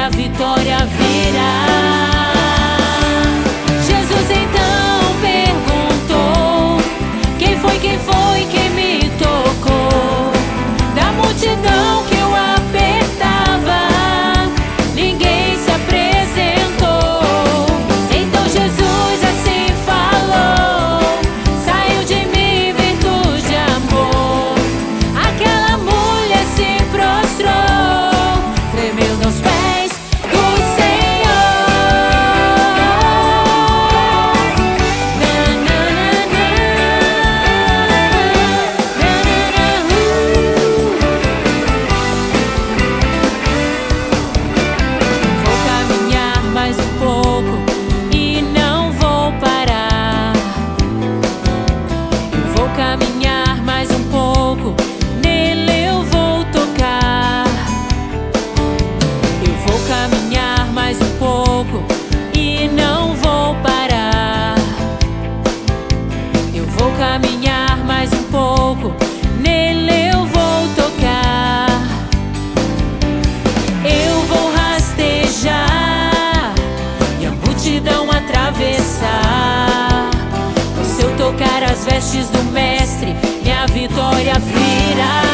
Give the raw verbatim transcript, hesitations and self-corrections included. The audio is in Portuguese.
a vitória virá. Jesus então perguntou: quem foi, quem foi, quem me tocou? Da multidão que eu apertava, ninguém se apresentou. Então Jesus assim falou: saiu de mim virtude de amor. Aquela mulher se prostrou, tremeu nos pés do Senhor. Na, na, na, na, na, na, uh. Vou caminhar mais um pouco e não vou parar. Eu vou caminhar mais um pouco, nele eu vou tocar. Eu vou caminhar mais um pouco e não vou parar. Eu vou caminhar mais um pouco, nele eu vou tocar. Eu vou rastejar e a multidão atravessar. Pois se eu tocar as vestes do Mestre, minha vitória virá.